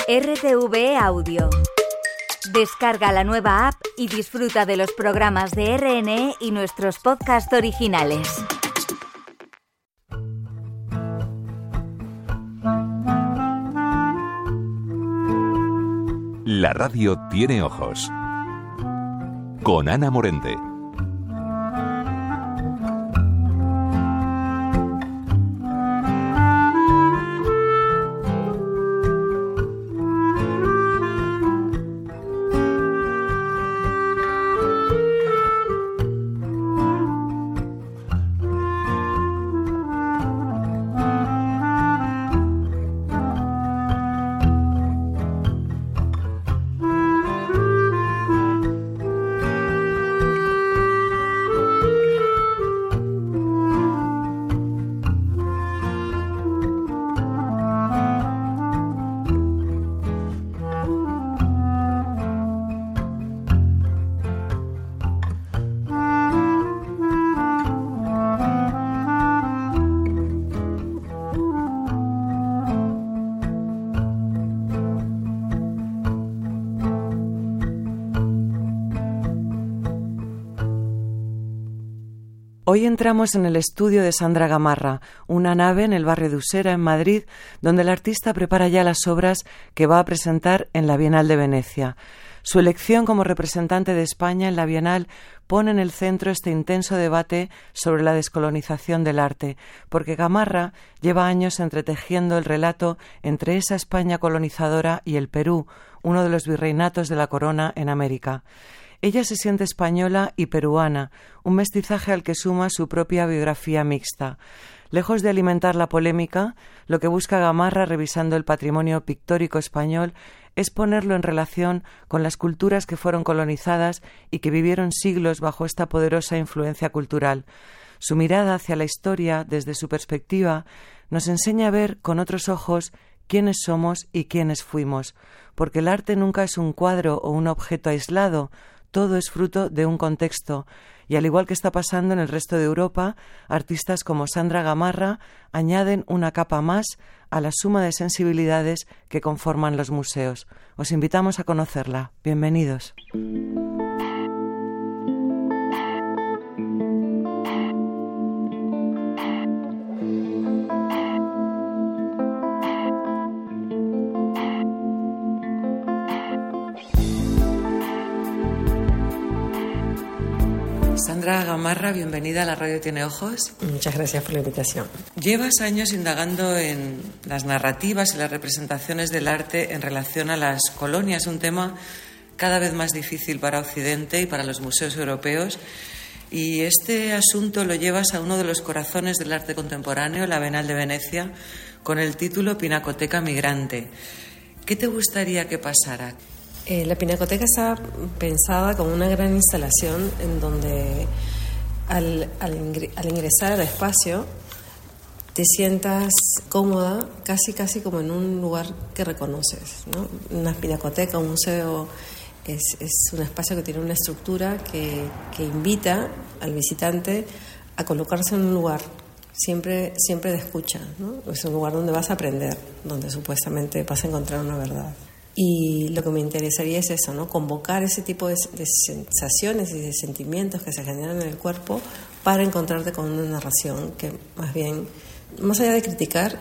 RTV Audio. Descarga la nueva app y disfruta de los programas de RNE y nuestros podcasts originales. La radio tiene ojos. Con Ana Morente. Hoy entramos en el estudio de Sandra Gamarra, una nave en el barrio de Usera, en Madrid, donde el artista prepara ya las obras que va a presentar en la Bienal de Venecia. Su elección como representante de España en la Bienal pone en el centro este intenso debate sobre la descolonización del arte, porque Gamarra lleva años entretejiendo el relato entre esa España colonizadora y el Perú, uno de los virreinatos de la corona en América. Ella se siente española y peruana, un mestizaje al que suma su propia biografía mixta. Lejos de alimentar la polémica, lo que busca Gamarra, revisando el patrimonio pictórico español, es ponerlo en relación con las culturas que fueron colonizadas y que vivieron siglos bajo esta poderosa influencia cultural. Su mirada hacia la historia, desde su perspectiva, nos enseña a ver con otros ojos quiénes somos y quiénes fuimos, porque el arte nunca es un cuadro o un objeto aislado. Todo es fruto de un contexto, y al igual que está pasando en el resto de Europa, artistas como Sandra Gamarra añaden una capa más a la suma de sensibilidades que conforman los museos. Os invitamos a conocerla. Bienvenidos. Sandra Gamarra, bienvenida a La Radio Tiene Ojos. Muchas gracias por la invitación. Llevas años indagando en las narrativas y las representaciones del arte en relación a las colonias, un tema cada vez más difícil para Occidente y para los museos europeos. Y este asunto lo llevas a uno de los corazones del arte contemporáneo, la Bienal de Venecia, con el título Pinacoteca Migrante. ¿Qué te gustaría que pasara? La Pinacoteca está pensada como una gran instalación en donde al ingresar al espacio te sientas cómoda, casi como en un lugar que reconoces, ¿no? Una pinacoteca, un museo, es un espacio que tiene una estructura que invita al visitante a colocarse en un lugar siempre de escucha, ¿no? Es un lugar donde vas a aprender, donde supuestamente vas a encontrar una verdad. Y lo que me interesaría es eso, ¿no? Convocar ese tipo de sensaciones y de sentimientos que se generan en el cuerpo para encontrarte con una narración que más bien, más allá de criticar,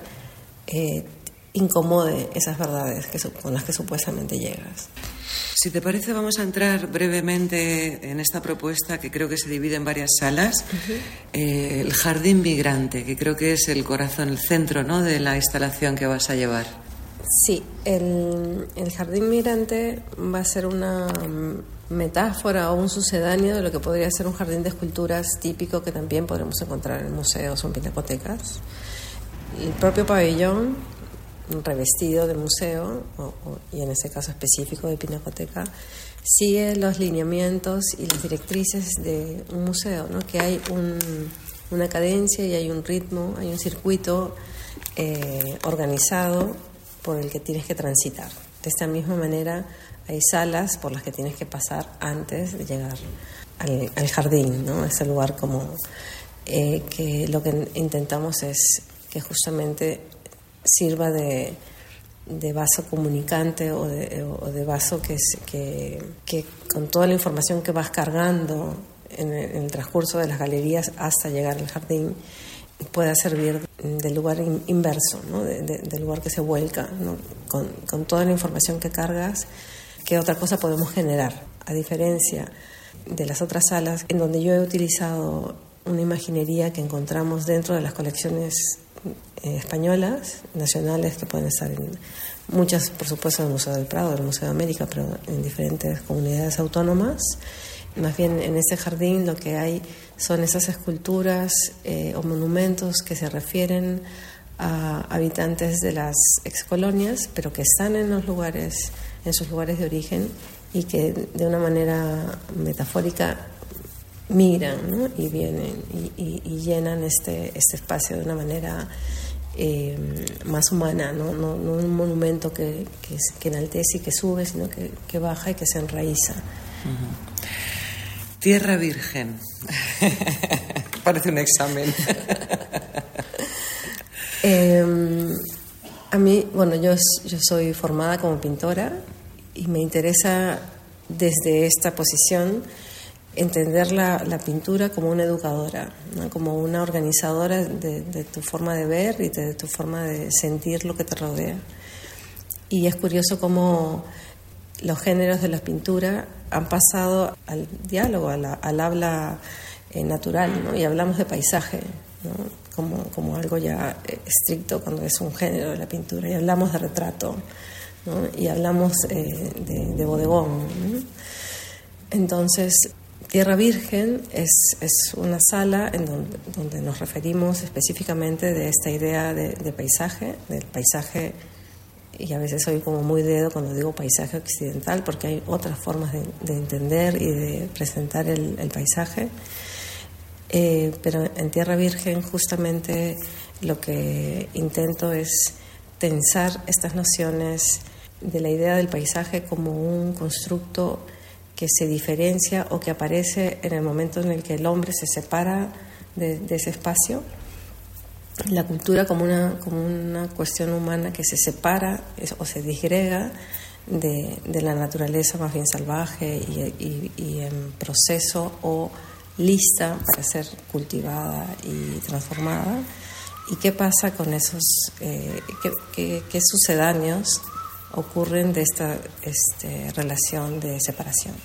incomode esas verdades con las que supuestamente llegas. Si te parece, vamos a entrar brevemente en esta propuesta que creo que se divide en varias salas. El Jardín Migrante, que creo que es el corazón, el centro, ¿no?, de la instalación que vas a llevar. Sí, el Jardín Migrante va a ser una metáfora o un sucedáneo de lo que podría ser un jardín de esculturas típico que también podremos encontrar en museos o en pinacotecas. El propio pabellón, revestido de museo, y en ese caso específico de pinacoteca, sigue los lineamientos y las directrices de un museo, ¿no? Que hay una cadencia y hay un ritmo, hay un circuito organizado por el que tienes que transitar. De esta misma manera hay salas por las que tienes que pasar antes de llegar al jardín, ¿no? Ese lugar como que lo que intentamos es que justamente sirva de de vaso comunicante o de vaso que con toda la información que vas cargando en el transcurso de las galerías hasta llegar al jardín pueda servir del lugar inverso, ¿no? Del lugar que se vuelca, ¿no? Con toda la información que cargas, ¿qué otra cosa podemos generar? A diferencia de las otras salas en donde yo he utilizado una imaginería que encontramos dentro de las colecciones españolas, nacionales, que pueden estar en muchas, por supuesto, en el Museo del Prado, en el Museo de América, pero en diferentes comunidades autónomas. Más bien en ese jardín lo que hay son esas esculturas o monumentos que se refieren a habitantes de las excolonias, pero que están en los lugares, en sus lugares de origen, y que de una manera metafórica migran, ¿no? Y vienen y llenan este espacio de una manera más humana, no un monumento que enaltece y que sube, sino que baja y que se enraiza. Uh-huh. Tierra Virgen. Parece un examen. A mí, bueno, yo soy formada como pintora y me interesa desde esta posición entender la pintura como una educadora, ¿no? Como una organizadora de tu forma de ver y de tu forma de sentir lo que te rodea. Y es curioso cómo los géneros de la pintura han pasado al diálogo, al habla natural, ¿no? Y hablamos de paisaje, ¿no? Como algo ya estricto cuando es un género de la pintura, y hablamos de retrato, ¿no? Y hablamos de bodegón, ¿no? Entonces, Tierra Virgen es una sala en donde nos referimos específicamente de esta idea de paisaje, del paisaje, y a veces soy como muy dedo cuando digo paisaje occidental, porque hay otras formas de entender y de presentar el paisaje. Pero en Tierra Virgen justamente lo que intento es tensar estas nociones de la idea del paisaje como un constructo que se diferencia o que aparece en el momento en el que el hombre se separa de ese espacio. La cultura como una cuestión humana que se separa o se disgrega de la naturaleza más bien salvaje y en proceso o lista para ser cultivada y transformada. ¿Y qué pasa con esos, qué sucedáneos ocurren de esta relación de separación?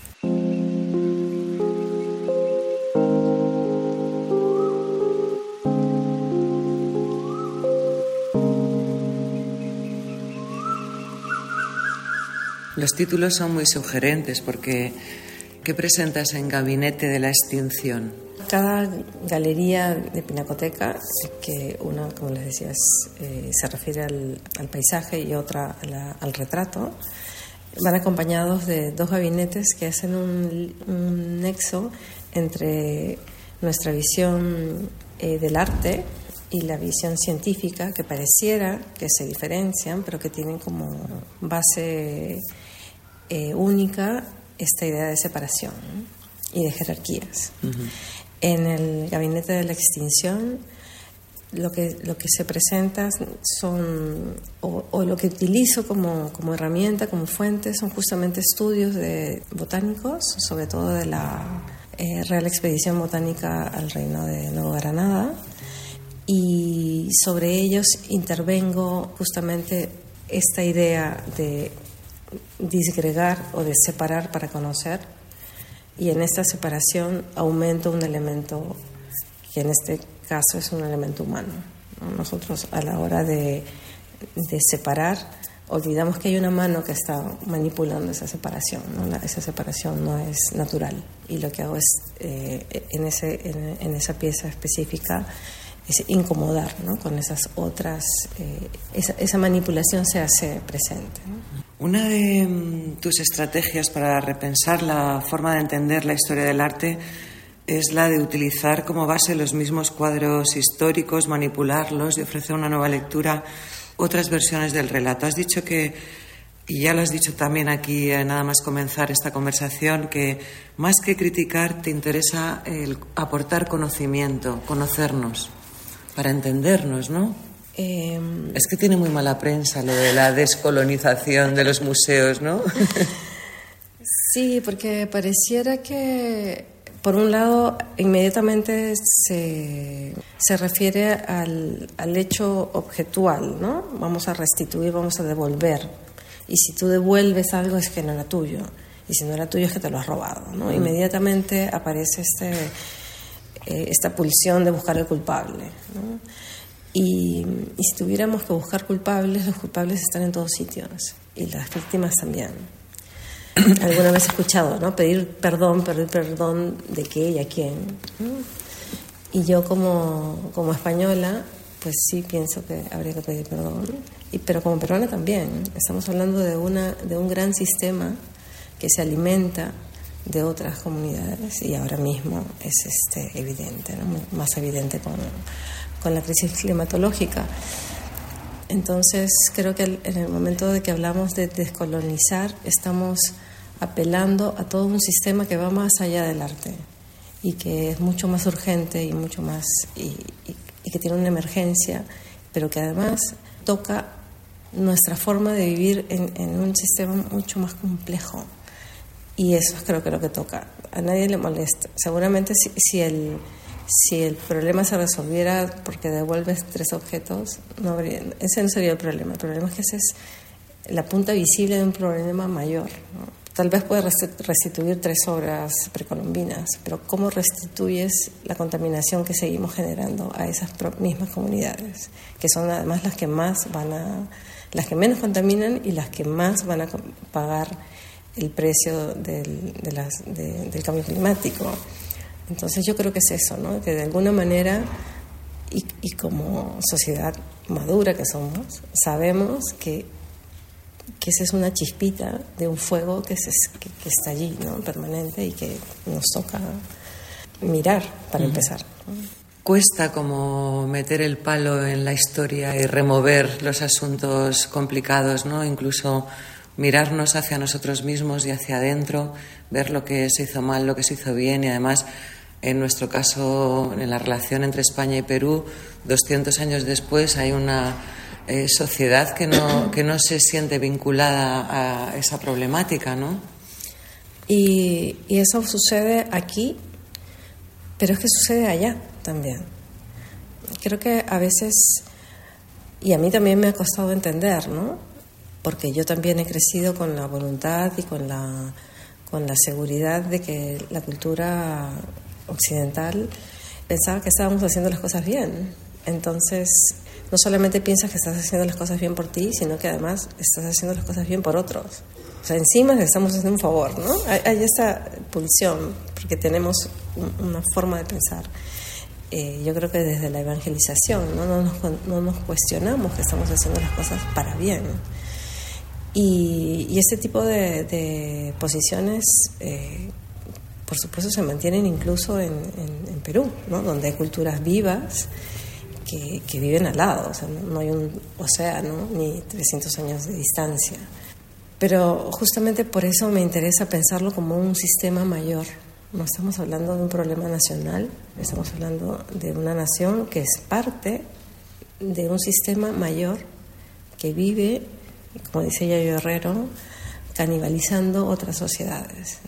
Los títulos son muy sugerentes porque ¿qué presentas en Gabinete de la Extinción? Cada galería de Pinacoteca, que una, como les decía, se refiere al paisaje y otra al retrato, van acompañados de dos gabinetes que hacen un nexo entre nuestra visión del arte y la visión científica, que pareciera que se diferencian, pero que tienen como base única esta idea de separación, ¿no? Y de jerarquías. Uh-huh. En el Gabinete de la Extinción lo que se presenta son, o lo que utilizo como herramienta, como fuente, son justamente estudios de botánicos, sobre todo de la Real Expedición Botánica al Reino de Nueva Granada, y sobre ellos intervengo justamente esta idea de disgregar o de separar para conocer, y en esta separación aumento un elemento que en este caso es un elemento humano, ¿no? Nosotros a la hora de separar olvidamos que hay una mano que está manipulando esa separación, ¿no? Esa separación no es natural, y lo que hago es en esa pieza específica es incomodar, ¿no? Con esas otras, esa manipulación se hace presente, ¿no? Una de tus estrategias para repensar la forma de entender la historia del arte es la de utilizar como base los mismos cuadros históricos, manipularlos y ofrecer una nueva lectura, otras versiones del relato. Has dicho que, y ya lo has dicho también aquí nada más comenzar esta conversación, que más que criticar te interesa el aportar conocimiento, conocernos, para entendernos, ¿no? Es que tiene muy mala prensa lo de la descolonización de los museos, ¿no? Sí, porque pareciera que, por un lado, inmediatamente se refiere al hecho objetual, ¿no? Vamos a restituir, vamos a devolver. Y si tú devuelves algo es que no era tuyo. Y si no era tuyo es que te lo has robado, ¿no? Inmediatamente aparece esta pulsión de buscar el culpable, ¿no? Y si tuviéramos que buscar culpables, los culpables están en todos sitios. Y las víctimas también. Alguna vez he escuchado, ¿no? Pedir perdón de qué y a quién, ¿no? Y yo como española, pues sí pienso que habría que pedir perdón. Pero como peruana también. Estamos hablando de un gran sistema que se alimenta de otras comunidades y ahora mismo es evidente, ¿no? Más evidente con la crisis climatológica. Entonces creo que en el momento de que hablamos de descolonizar estamos apelando a todo un sistema que va más allá del arte y que es mucho más urgente y mucho más y que tiene una emergencia, pero que además toca nuestra forma de vivir en un sistema mucho más complejo. Y eso es creo que lo que toca. A nadie le molesta. Seguramente si el problema se resolviera porque devuelves 3 objetos, ese no sería el problema. El problema es que esa es la punta visible de un problema mayor, ¿no? Tal vez puedes restituir 3 obras precolombinas, pero ¿cómo restituyes la contaminación que seguimos generando a esas mismas comunidades? Que son además las que menos contaminan y las que más van a pagar el precio del cambio climático. Entonces yo creo que es eso, ¿no? Que de alguna manera, y como sociedad madura que somos, sabemos que esa es una chispita de un fuego que está allí, ¿no? Permanente, y que nos toca mirar para empezar, ¿no? Cuesta como meter el palo en la historia y remover los asuntos complicados, ¿no? Incluso mirarnos hacia nosotros mismos y hacia adentro, ver lo que se hizo mal, lo que se hizo bien, y además, en nuestro caso, en la relación entre España y Perú, 200 años después hay una sociedad que no se siente vinculada a esa problemática, ¿no? Y eso sucede aquí, pero es que sucede allá también. Creo que a veces, y a mí también me ha costado entender, ¿no? Porque yo también he crecido con la voluntad y con la seguridad de que la cultura occidental pensaba que estábamos haciendo las cosas bien. Entonces, no solamente piensas que estás haciendo las cosas bien por ti, sino que además estás haciendo las cosas bien por otros. O sea, encima le estamos haciendo un favor, ¿no? Hay esa pulsión, porque tenemos una forma de pensar. Yo creo que desde la evangelización, ¿no? No nos cuestionamos que estamos haciendo las cosas para bien. Y este tipo de posiciones, por supuesto, se mantienen incluso en Perú, ¿no? Donde hay culturas vivas que viven al lado. O sea, no hay un océano ni 300 años de distancia. Pero justamente por eso me interesa pensarlo como un sistema mayor. No estamos hablando de un problema nacional, estamos hablando de una nación que es parte de un sistema mayor que vive, como dice Yayo Herrero, canibalizando otras sociedades.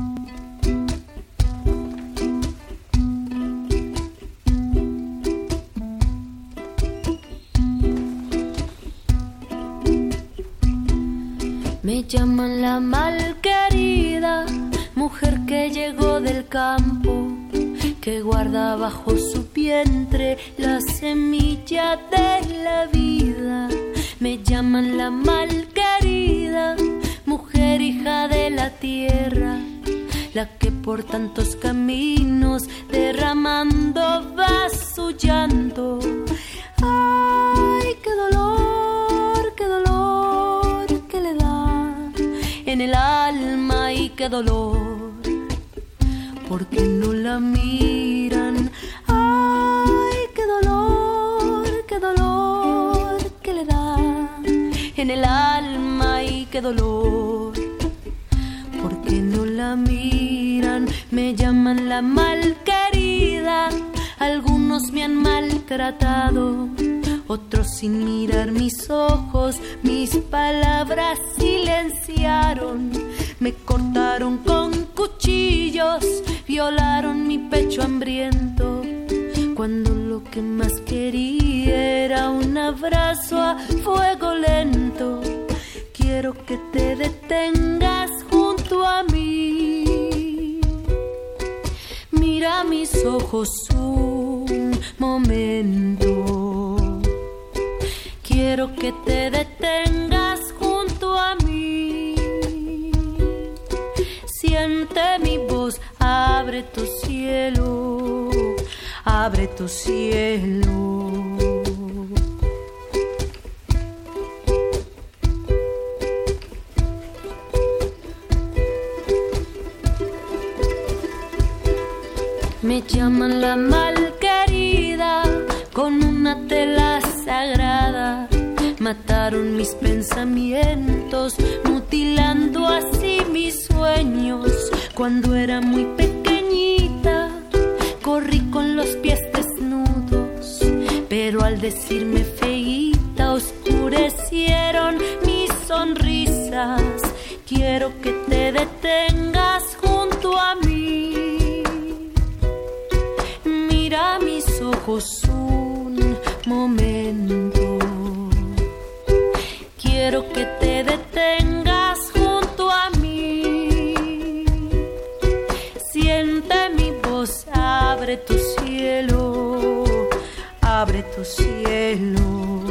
Me llaman la malquerida, mujer que llegó del campo, que guarda bajo su vientre la semilla de la vida. Me llaman la malquerida, mujer hija de la tierra, la que por tantos caminos derramando va su llanto. ¡Ay, qué dolor que le da en el alma! ¡Y qué dolor! Porque no la miran. ¡Ay, qué dolor que le da en el alma! ¡Y qué dolor! Porque no la miran. Me llaman la malquerida, algunos me han maltratado, otros sin mirar mis ojos, mis palabras silenciaron, me cortaron con cuchillos, violaron mi pecho hambriento, cuando lo que más quería era un abrazo a fuego lento. Quiero que te detengas junto a mí, mira mis ojos un momento. Quiero que te detengas junto a mí, siente mi voz, abre tu cielo, abre tu cielo. Me llaman la malquerida con una tela sagrada. Mataron mis pensamientos, mutilando así mis sueños. Cuando era muy pequeñita, corrí con los pies desnudos, pero al decirme feíta, oscurecieron mis sonrisas. Quiero que te detengas junto a mí, mira mis ojos un momento. Quiero que te detengas junto a mí, siente mi voz, abre tu cielo, abre tu cielo.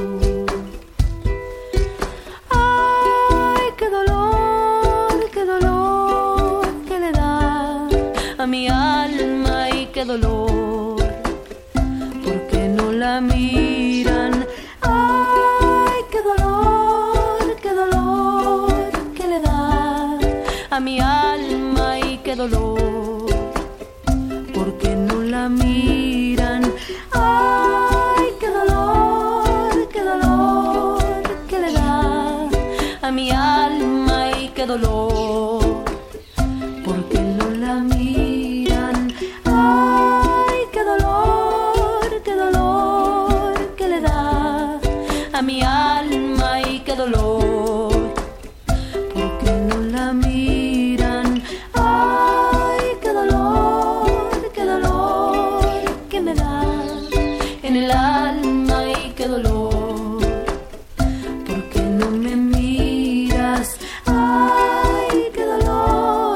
Ay, qué dolor que le da a mi alma, y qué dolor, porque no la miran. Ay, qué dolor que le da a mi alma, y qué dolor, porque no la miran. Ay, qué dolor que le da a mi alma, y qué dolor, porque no la miran. Ay, qué dolor que le da a mi alma, y qué dolor, porque no la miran. Ay, qué dolor que me da en el alma, y qué dolor, porque no me miras. Ay, qué dolor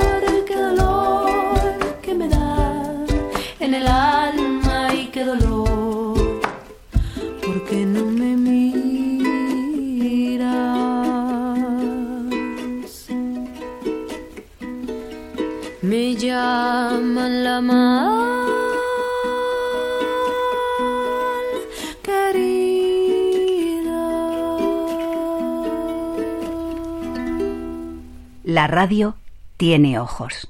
que me da en el alma, y qué dolor, porque no me miras. Me llaman la La radio tiene ojos.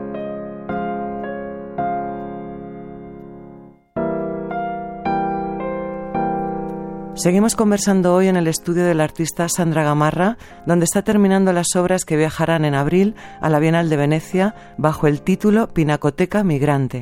Seguimos conversando hoy en el estudio del artista Sandra Gamarra, donde está terminando las obras que viajarán en abril a la Bienal de Venecia bajo el título Pinacoteca Migrante.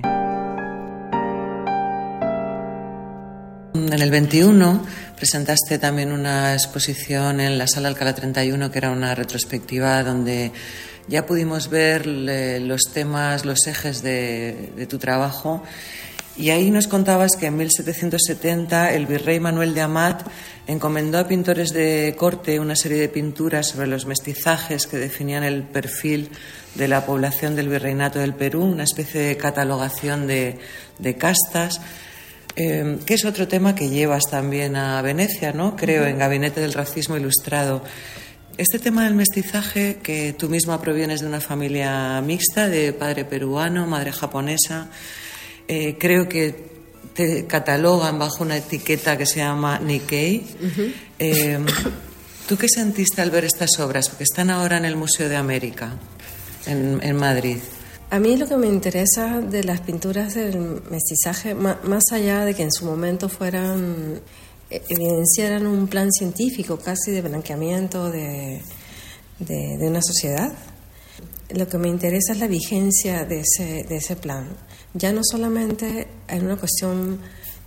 En el 21 presentaste también una exposición en la Sala Alcalá 31, que era una retrospectiva donde ya pudimos ver los temas, los ejes de tu trabajo. Y ahí nos contabas que en 1770 el virrey Manuel de Amat encomendó a pintores de corte una serie de pinturas sobre los mestizajes que definían el perfil de la población del virreinato del Perú, una especie de catalogación de castas, que es otro tema que llevas también a Venecia, ¿no? Creo, en Gabinete del Racismo Ilustrado. Este tema del mestizaje, que tú misma provienes de una familia mixta, de padre peruano, madre japonesa, creo que te catalogan bajo una etiqueta que se llama Nikkei. ¿Tú qué sentiste al ver estas obras? Porque están ahora en el Museo de América, en Madrid. A mí lo que me interesa de las pinturas del mestizaje, más allá de que en su momento evidenciaran un plan científico casi de blanqueamiento de una sociedad, lo que me interesa es la vigencia de ese plan. Ya no solamente en una cuestión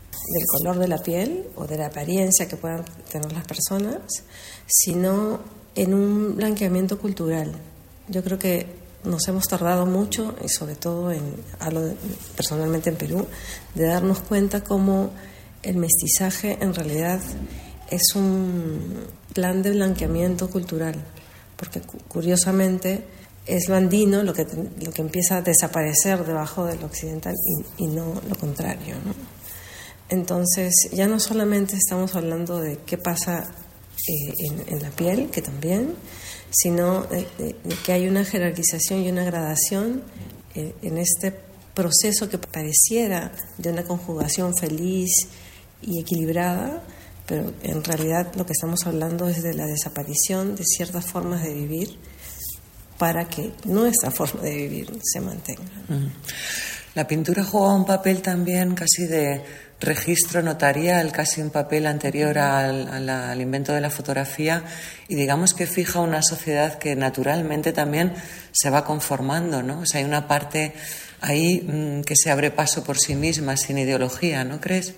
del color de la piel o de la apariencia que puedan tener las personas, sino en un blanqueamiento cultural. Yo creo que nos hemos tardado mucho, y sobre todo hablo personalmente en Perú, de darnos cuenta cómo el mestizaje en realidad es un plan de blanqueamiento cultural, porque curiosamente es lo andino lo que empieza a desaparecer debajo del occidental y no lo contrario, ¿no? Entonces ya no solamente estamos hablando de qué pasa en la piel, que también, sino de que hay una jerarquización y una gradación en este proceso que pareciera de una conjugación feliz y equilibrada, pero en realidad lo que estamos hablando es de la desaparición de ciertas formas de vivir para que nuestra forma de vivir se mantenga. La pintura juega un papel también casi de registro notarial, casi un papel anterior al invento de la fotografía, y digamos que fija una sociedad que naturalmente también se va conformando, ¿no? O sea, hay una parte ahí que se abre paso por sí misma, sin ideología, ¿no crees?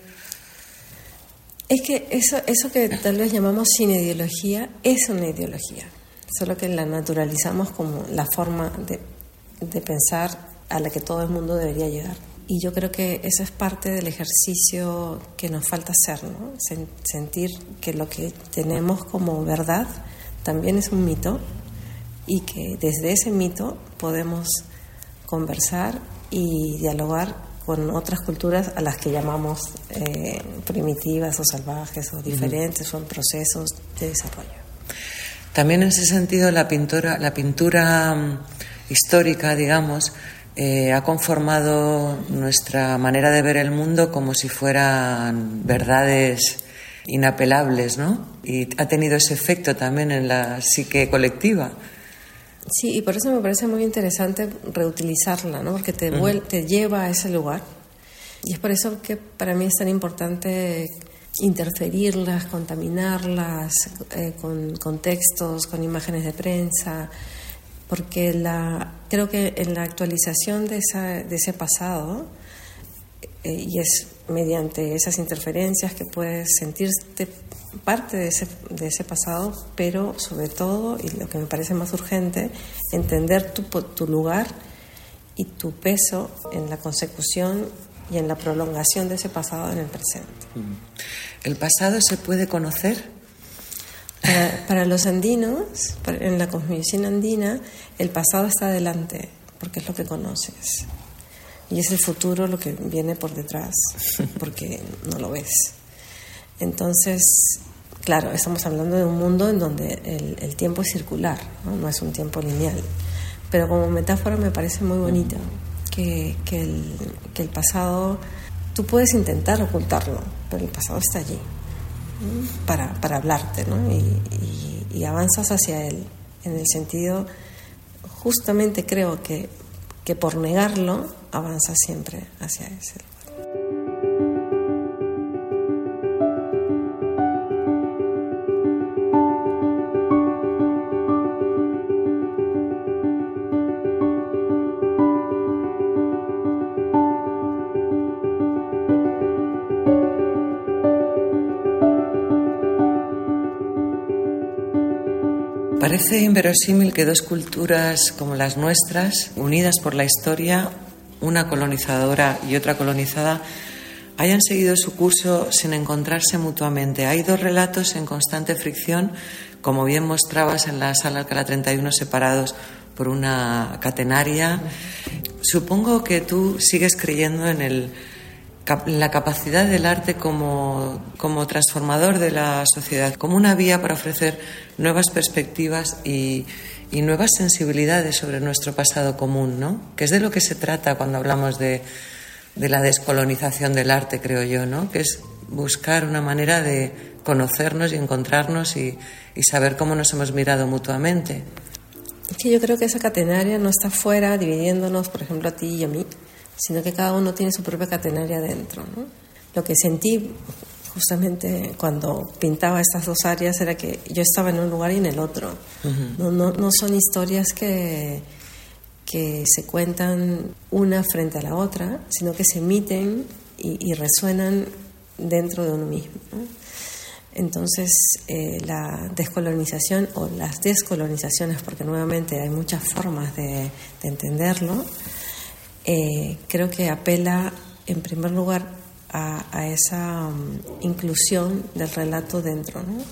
Es que eso que tal vez llamamos sin ideología es una ideología, solo que la naturalizamos como la forma de pensar a la que todo el mundo debería llegar. Y yo creo que esa es parte del ejercicio que nos falta hacer, ¿no? Sentir que lo que tenemos como verdad también es un mito y que desde ese mito podemos conversar y dialogar con otras culturas a las que llamamos primitivas o salvajes o diferentes o en procesos de desarrollo. También en ese sentido la pintura histórica, digamos, ha conformado nuestra manera de ver el mundo como si fueran verdades inapelables, ¿no? Y ha tenido ese efecto también en la psique colectiva. Sí, y por eso me parece muy interesante reutilizarla, ¿no? Porque te lleva a ese lugar. Y es por eso que para mí es tan importante interferirlas, contaminarlas con textos, con imágenes de prensa, porque creo que en la actualización de ese pasado, y es mediante esas interferencias que puedes sentirte parte de ese pasado, pero sobre todo, y lo que me parece más urgente, entender tu lugar y tu peso en la consecución y en la prolongación de ese pasado en el presente. ¿El pasado se puede conocer? Para los andinos, en la cosmovisión andina, el pasado está adelante, porque es lo que conoces. Y es el futuro lo que viene por detrás, porque no lo ves. Entonces, claro, estamos hablando de un mundo en donde el tiempo es circular, no es un tiempo lineal. Pero como metáfora me parece muy bonita, que el pasado, tú puedes intentar ocultarlo, pero el pasado está allí para hablarte, ¿no? Y avanzas hacia él, en el sentido, justamente creo que por negarlo, avanzas siempre hacia ese lugar. Parece inverosímil que dos culturas como las nuestras, unidas por la historia, una colonizadora y otra colonizada, hayan seguido su curso sin encontrarse mutuamente. Hay dos relatos en constante fricción, como bien mostrabas en la sala Alcalá 31, separados por una catenaria. Supongo que tú sigues creyendo en la capacidad del arte como transformador de la sociedad, como una vía para ofrecer nuevas perspectivas y nuevas sensibilidades sobre nuestro pasado común, ¿no? Que es de lo que se trata cuando hablamos de la descolonización del arte, creo yo, ¿no? Que es buscar una manera de conocernos y encontrarnos y saber cómo nos hemos mirado mutuamente. Es que yo creo que esa catenaria no está fuera dividiéndonos, por ejemplo, a ti y a mí, sino que cada uno tiene su propia catenaria dentro, ¿no? Lo que sentí justamente cuando pintaba estas dos áreas era que yo estaba en un lugar y en el otro. Uh-huh. No son historias que se cuentan una frente a la otra, sino que se emiten y resuenan dentro de uno mismo, ¿no? Entonces, la descolonización o las descolonizaciones, porque nuevamente hay muchas formas de entenderlo, creo que apela en primer lugar a esa inclusión del relato dentro, ¿no?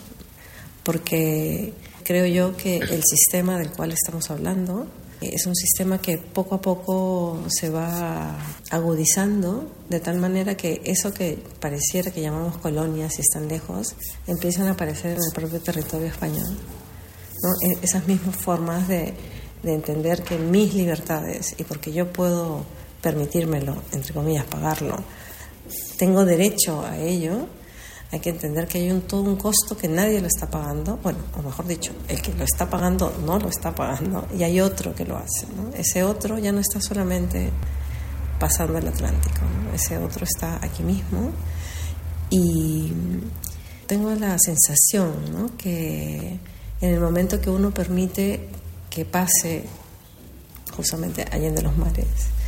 Porque creo yo que el sistema del cual estamos hablando es un sistema que poco a poco se va agudizando, de tal manera que eso que pareciera que llamamos colonias y están lejos, empiezan a aparecer en el propio territorio español, ¿no? Esas mismas formas de entender que mis libertades, y porque yo puedo permitírmelo, entre comillas, pagarlo, tengo derecho a ello. Hay que entender que hay todo un costo que nadie lo está pagando, bueno, o mejor dicho, el que lo está pagando no lo está pagando, y hay otro que lo hace, ¿no? Ese otro ya no está solamente pasando el Atlántico, ¿no? Ese otro está aquí mismo, y tengo la sensación, ¿no?, que en el momento que uno permite que pase justamente allende los mares,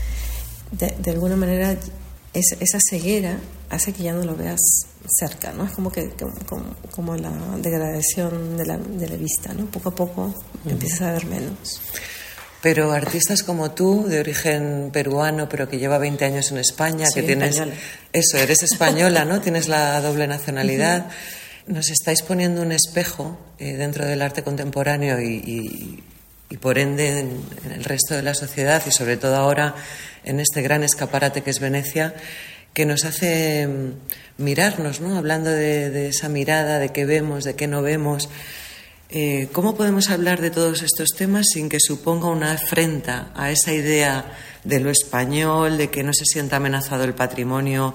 de alguna manera esa ceguera hace que ya no lo veas cerca, ¿no? Es como la degradación de la vista, ¿no? Poco a poco empiezas a ver menos. Pero artistas como tú, de origen peruano, pero que lleva 20 años en España, Soy que tienes... española. Eso, eres española, ¿no? Tienes la doble nacionalidad. Nos estáis poniendo un espejo dentro del arte contemporáneo y por ende en el resto de la sociedad, y sobre todo ahora en este gran escaparate que es Venecia, que nos hace mirarnos, ¿no? Hablando de esa mirada, de qué vemos, de qué no vemos. ¿Cómo podemos hablar de todos estos temas sin que suponga una afrenta a esa idea de lo español, de que no se sienta amenazado el patrimonio,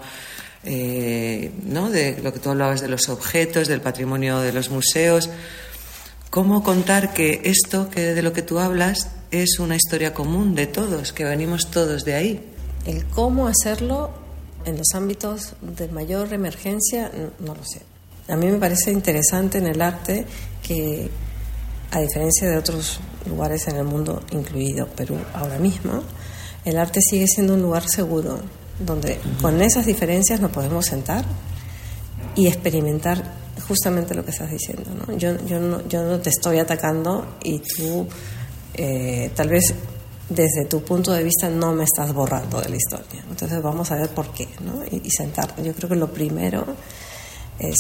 ¿no?, de lo que tú hablabas de los objetos, del patrimonio de los museos? ¿Cómo contar que esto que de lo que tú hablas es una historia común de todos, que venimos todos de ahí? El cómo hacerlo en los ámbitos de mayor emergencia, no lo sé. A mí me parece interesante en el arte que, a diferencia de otros lugares en el mundo, incluido Perú ahora mismo, el arte sigue siendo un lugar seguro, donde con esas diferencias nos podemos sentar y experimentar justamente lo que estás diciendo, ¿no? Yo no te estoy atacando y tú tal vez desde tu punto de vista no me estás borrando de la historia. Entonces vamos a ver por qué, ¿no? Y sentar. Yo creo que lo primero es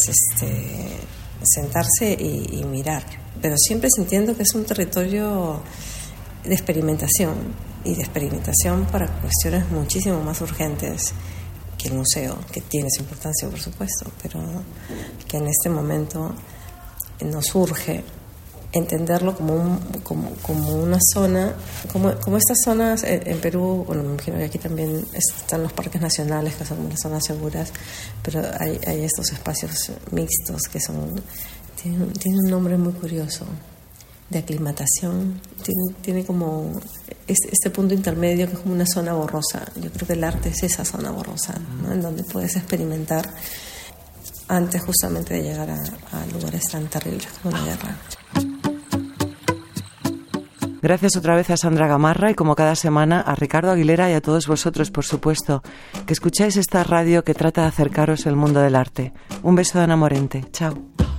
sentarse y mirar, pero siempre sintiendo que es un territorio de experimentación, y de experimentación para cuestiones muchísimo más urgentes que el museo, que tiene su importancia, por supuesto, pero que en este momento nos urge entenderlo como una zona, como estas zonas en Perú. Bueno, me imagino que aquí también están los parques nacionales, que son las zonas seguras, pero hay estos espacios mixtos que tienen un nombre muy curioso, de aclimatación. Tiene como este punto intermedio que es como una zona borrosa. Yo creo que el arte es esa zona borrosa, ¿no?, en donde puedes experimentar antes justamente de llegar a lugares tan terribles como la guerra. Gracias otra vez a Sandra Gamarra y, como cada semana, a Ricardo Aguilera y a todos vosotros, por supuesto, que escucháis esta radio que trata de acercaros el mundo del arte. Un beso de Ana Morente. Chao.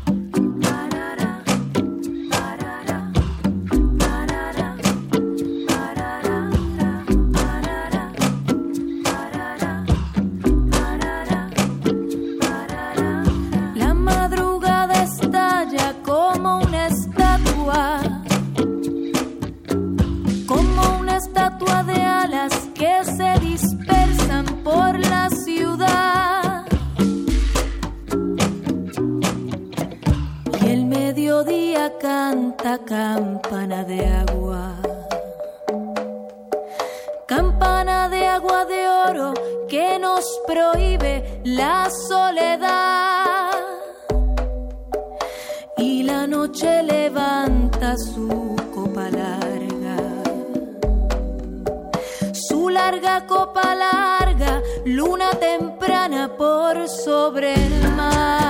La madrugada estalla como una estatua, de alas que se dispersan por la ciudad, y el mediodía canta campana de agua, campana de agua de oro que nos prohíbe la soledad, y la noche levanta su copa larga copa larga, luna temprana por sobre el mar.